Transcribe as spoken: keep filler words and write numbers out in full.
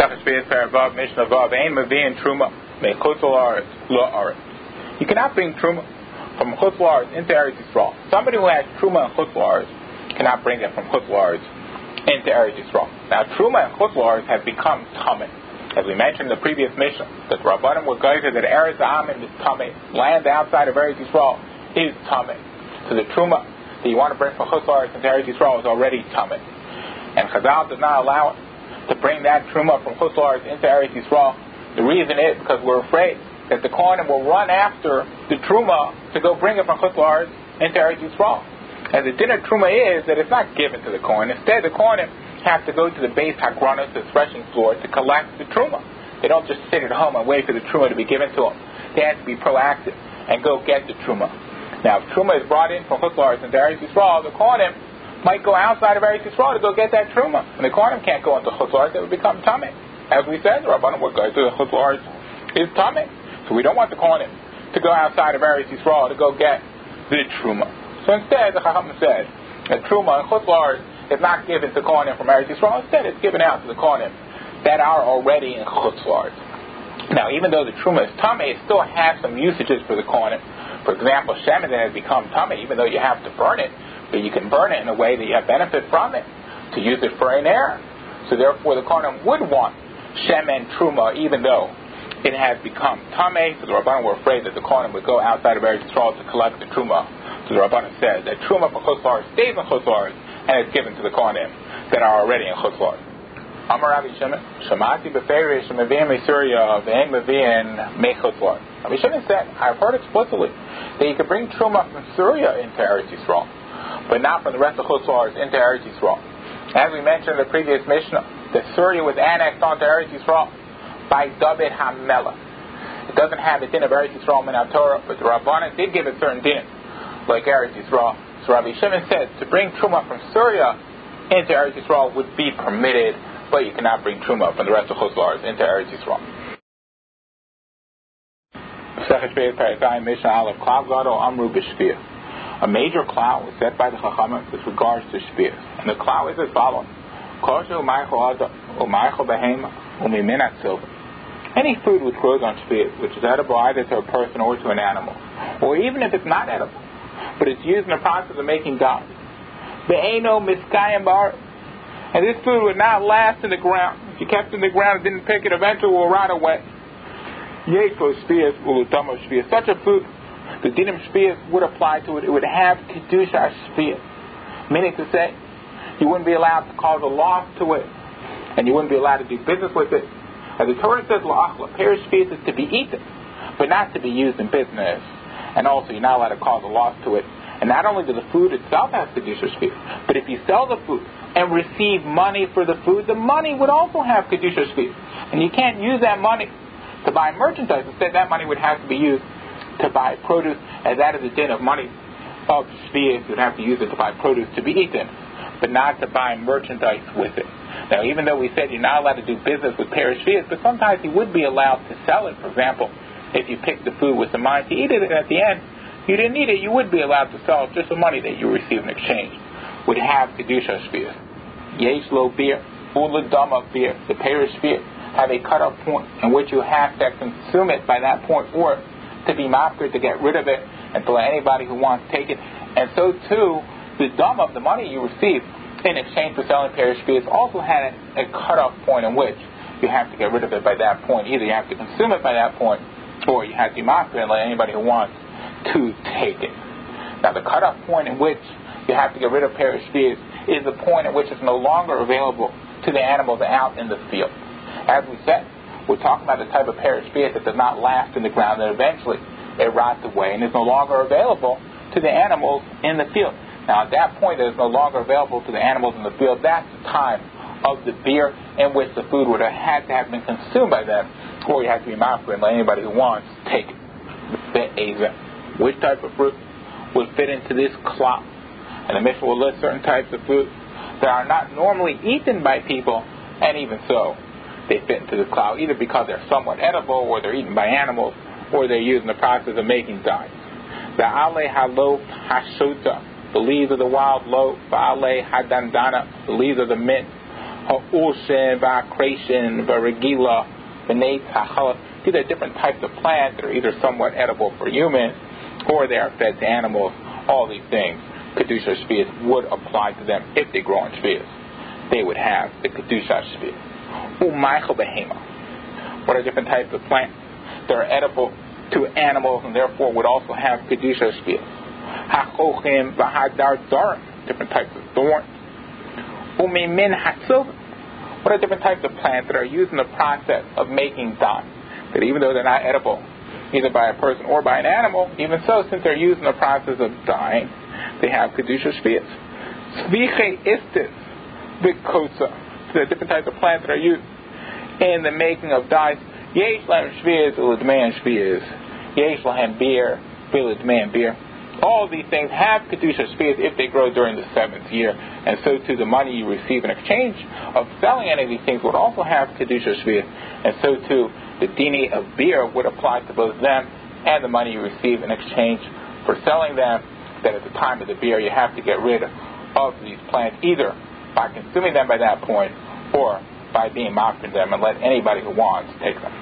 You cannot bring truma from Chutz La'aretz into Eretz Yisrael. Somebody who has truma and Chutz La'aretz cannot bring it from Chutz La'aretz into Eretz Yisrael. Now, truma and Chutz La'aretz have become tamei. As we mentioned in the previous mission, that Rabbanim were guided that Eretz Amin is tamei. Land outside of Eretz Yisrael is tamei. So the truma that you want to bring from Chutz La'aretz into Eretz Yisrael is already tamei. And Chazal does not allow it to bring that truma from Chutz La'aretz into Eretz Yisrael. The reason is because we're afraid that the Kohanim will run after the truma to go bring it from Chutz La'aretz into Eretz Yisrael. And the din of truma is that it's not given to the Kohen. Instead, the Kohanim have to go to the base hagranos, the threshing floor, to collect the truma. They don't just sit at home and wait for the truma to be given to them. They have to be proactive and go get the truma. Now, if truma is brought in from Chutz La'aretz into Eretz Yisrael, the Kohanim might go outside of Eretz Yisrael to go get that truma. And the Kohanim can't go into Chutz La'aretz; it would become tamei. As we said, the Rabbanim would go to the Chutz La'aretz is tamei. So we don't want the Kohanim to go outside of Eretz Yisrael to go get the truma. So instead, the Chacham said that truma and Chutz La'aretz is not given to Kohanim from Eretz Yisrael. Instead, it's given out to the Kohanim that are already in Chutz La'aretz. Now, even though the truma is tamei, it still has some usages for the Kohanim. For example, shemen that has become tamei, even though you have to burn it, but you can burn it in a way that you have benefit from it, to use it for an air. So therefore, the Kohanim would want shemen truma, even though it has become tamei. So the Rabbanim were afraid that the Kohanim would go outside of Eretz Yisrael to collect the truma. So the Rabbanim said that truma from Chutz La'aretz stays in Chutz La'aretz and is given to the Kohanim that are already in Chutz La'aretz. Amar Rabbi Shimon, Shamati beferish meviim Misuria ve'en meviim me Chutz La'aretz. Rabbi Shimon said, I've heard explicitly that you could bring truma from Syria into Eretz Yisrael, but not from the rest of Chutz La'aretz into Eretz Yisrael. As we mentioned in the previous Mishnah, that Syria was annexed onto Eretz Yisrael by David HaMelech. It doesn't have the din of Eretz Yisrael min Torah, but the Rabbanan did give it certain din, like Eretz Yisrael. So Rabbi Shimon said to bring truma from Syria into Eretz Yisrael would be permitted, but you cannot bring truma from the rest of Chutz La'aretz into Eretz Yisrael. A major cloud was set by the Chachamim with regards to spears, and the cloud is as follows: any food which grows on spears, which is edible either to a person or to an animal, or even if it's not edible, but it's used in the process of making dye. And this food would not last in the ground. If you kept it in the ground and didn't pick it, eventually it will rot away. Such a food, the dinim shpiyas would apply to it. It would have kedusha shpiyas, meaning to say, you wouldn't be allowed to cause a loss to it, and you wouldn't be allowed to do business with it. As the Torah says, la'achla, pear shpiyas is to be eaten, but not to be used in business. And also, you're not allowed to cause a loss to it. And not only does the food itself have kedusha shpiyas, but if you sell the food and receive money for the food, the money would also have kedusha shpiyas. And you can't use that money to buy merchandise. Instead, that money would have to be used to buy produce, as that is a din of money of shpiyas. You'd have to use it to buy produce to be eaten, but not to buy merchandise with it. Now, even though we said you're not allowed to do business with pear shpiyas, but sometimes you would be allowed to sell it. For example, if you picked the food with the mind to eat it, and at the end you didn't eat it, you would be allowed to sell it. Just the money that you receive in exchange would have kedusha shpiyas. Yesh lo beer, ula dama beer. The pear shpiyas have a cutoff point in which you have to consume it by that point, or to be mafkir, to get rid of it, and to let anybody who wants take it. And so too, the dam of the money you receive in exchange for selling pear shpiyas also had a, a cutoff point in which you have to get rid of it by that point. Either you have to consume it by that point, or you have to be mafkir and let anybody who wants to take it. Now, the cutoff point in which you have to get rid of pear shpiyas is the point at which it's no longer available to the animals out in the field. As we said, we're talking about the type of pear shpiyas that does not last in the ground, and eventually it rots away and is no longer available to the animals in the field. Now, at that point, it is no longer available to the animals in the field. That's the time of the beer in which the food would have had to have been consumed by them, or you have to be mafkir and let anybody who wants take it. Which type of fruit would fit into this cloth? And the Mishnah will list certain types of fruit that are not normally eaten by people, and even so, they fit into the cloud, either because they're somewhat edible, or they're eaten by animals, or they're used in the process of making dyes. The ale halo hashota, the leaves of the wild loaf. The ale hadandana, the leaves of the mint. ha'ulshin, va'akreshin, va'regila, v'neit ha'chalaf. These are different types of plants that are either somewhat edible for humans or they are fed to animals. All these things, Kedusha Shvius would apply to them if they grow on Shvius. They would have the Kedusha Shvius. U'maichel behema. What are different types of plants that are edible to animals and therefore would also have Kedusha Shvius? Ha'chochim v'hadar darim. Different types of thorns. U'mimin hatzovim. What are different types of plants that are used in the process of making dye? That even though they're not edible, either by a person or by an animal, even so, since they're used in the process of dyeing, they have Kedusha Shvius. Sviche istis v'kotza. So there are different types of plants that are used in the making of dyes. Yesh lahem shvius u'ledmein shvius. Yesh lahem beer u'ledmein beer. All of these things have Kedusha Shvius if they grow during the seventh year. And so too the money you receive in exchange of selling any of these things would also have Kedusha Shvius. And so too the dini of beer would apply to both them and the money you receive in exchange for selling them, that at the time of the beer you have to get rid of these plants either by consuming them by that point or by being mocked in them and let anybody who wants take them.